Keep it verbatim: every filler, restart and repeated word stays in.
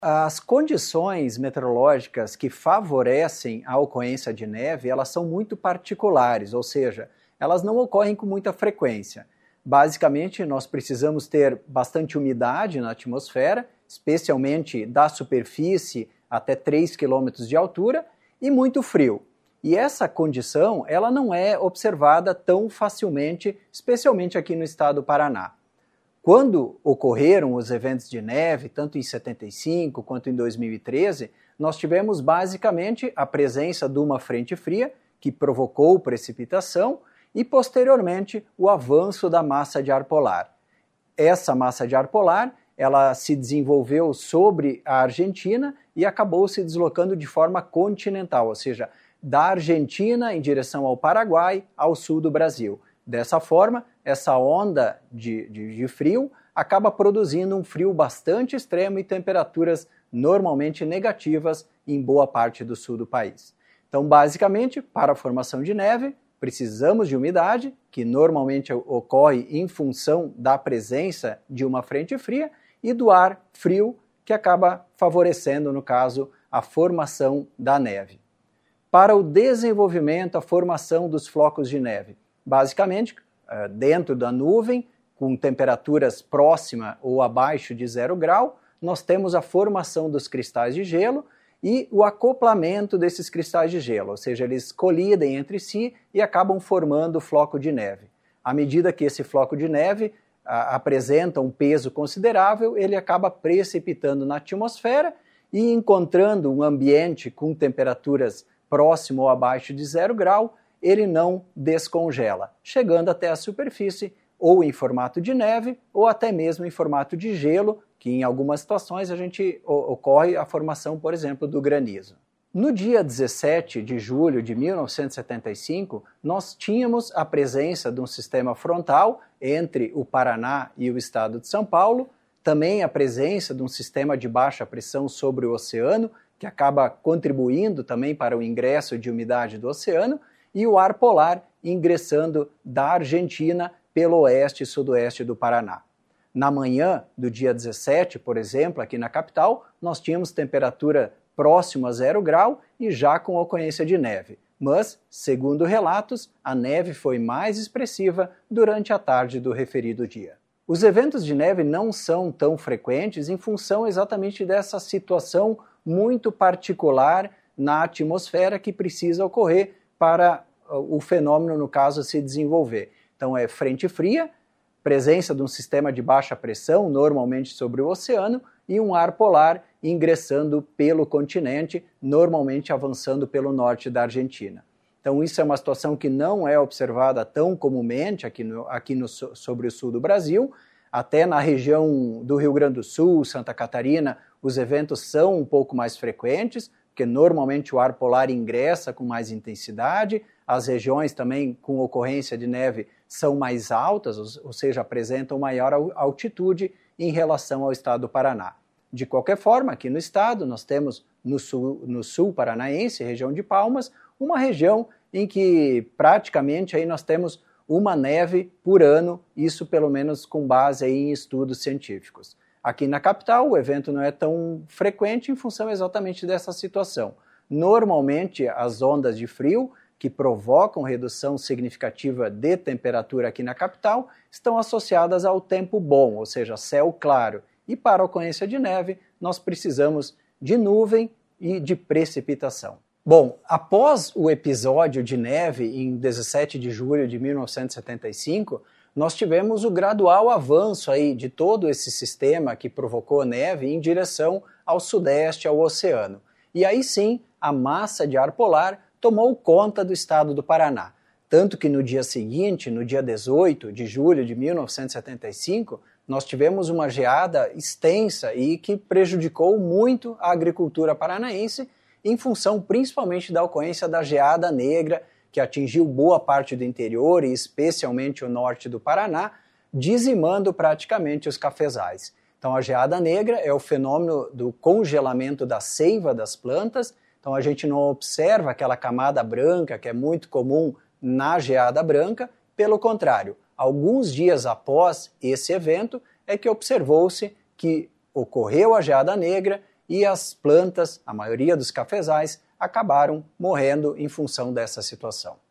As condições meteorológicas que favorecem a ocorrência de neve, elas são muito particulares, ou seja, elas não ocorrem com muita frequência. Basicamente, nós precisamos ter bastante umidade na atmosfera, especialmente da superfície até três quilômetros de altura, e muito frio. E essa condição, ela não é observada tão facilmente, especialmente aqui no estado do Paraná. Quando ocorreram os eventos de neve, tanto em setenta e cinco quanto em dois mil e treze, nós tivemos basicamente a presença de uma frente fria que provocou precipitação e posteriormente o avanço da massa de ar polar. Essa massa de ar polar, ela se desenvolveu sobre a Argentina e acabou se deslocando de forma continental, ou seja, da Argentina em direção ao Paraguai, ao sul do Brasil. Dessa forma, essa onda de, de, de frio acaba produzindo um frio bastante extremo e temperaturas normalmente negativas em boa parte do sul do país. Então, basicamente, para a formação de neve, precisamos de umidade, que normalmente ocorre em função da presença de uma frente fria, e do ar frio, que acaba favorecendo, no caso, a formação da neve. Para o desenvolvimento, a formação dos flocos de neve, basicamente, dentro da nuvem, com temperaturas próximas ou abaixo de zero grau, nós temos a formação dos cristais de gelo e o acoplamento desses cristais de gelo, ou seja, eles colidem entre si e acabam formando o floco de neve. À medida que esse floco de neve a, apresenta um peso considerável, ele acaba precipitando na atmosfera e encontrando um ambiente com temperaturas próximo ou abaixo de zero grau, ele não descongela, chegando até a superfície ou em formato de neve ou até mesmo em formato de gelo, que em algumas situações a gente ocorre a formação, por exemplo, do granizo. No dia dezessete de julho de mil novecentos e setenta e cinco, nós tínhamos a presença de um sistema frontal entre o Paraná e o estado de São Paulo, também a presença de um sistema de baixa pressão sobre o oceano, que acaba contribuindo também para o ingresso de umidade do oceano, e o ar polar ingressando da Argentina pelo oeste e sudoeste do Paraná. Na manhã do dia dezessete, por exemplo, aqui na capital, nós tínhamos temperatura próxima a zero grau e já com ocorrência de neve. Mas, segundo relatos, a neve foi mais expressiva durante a tarde do referido dia. Os eventos de neve não são tão frequentes em função exatamente dessa situação muito particular na atmosfera que precisa ocorrer para o fenômeno, no caso, se desenvolver. Então é frente fria, presença de um sistema de baixa pressão, normalmente sobre o oceano, e um ar polar ingressando pelo continente, normalmente avançando pelo norte da Argentina. Então isso é uma situação que não é observada tão comumente aqui, no, aqui no, sobre o sul do Brasil. Até na região do Rio Grande do Sul, Santa Catarina, os eventos são um pouco mais frequentes, porque normalmente o ar polar ingressa com mais intensidade, as regiões também com ocorrência de neve são mais altas, ou seja, apresentam maior altitude em relação ao estado do Paraná. De qualquer forma, aqui no estado, nós temos no sul, no sul paranaense, região de Palmas, uma região em que praticamente aí nós temos uma neve por ano, isso pelo menos com base aí em estudos científicos. Aqui na capital, o evento não é tão frequente em função exatamente dessa situação. Normalmente, as ondas de frio, que provocam redução significativa de temperatura aqui na capital, estão associadas ao tempo bom, ou seja, céu claro. E para a ocorrência de neve, nós precisamos de nuvem e de precipitação. Bom, após o episódio de neve em dezessete de julho de mil novecentos e setenta e cinco, nós tivemos o gradual avanço aí de todo esse sistema que provocou neve em direção ao sudeste, ao oceano. E aí sim, a massa de ar polar tomou conta do estado do Paraná. Tanto que no dia seguinte, no dia dezoito de julho de mil novecentos e setenta e cinco, nós tivemos uma geada extensa e que prejudicou muito a agricultura paranaense, em função principalmente da ocorrência da geada negra, que atingiu boa parte do interior e especialmente o norte do Paraná, dizimando praticamente os cafezais. Então a geada negra é o fenômeno do congelamento da seiva das plantas, então a gente não observa aquela camada branca que é muito comum na geada branca, pelo contrário, alguns dias após esse evento é que observou-se que ocorreu a geada negra e as plantas, a maioria dos cafezais, acabaram morrendo em função dessa situação.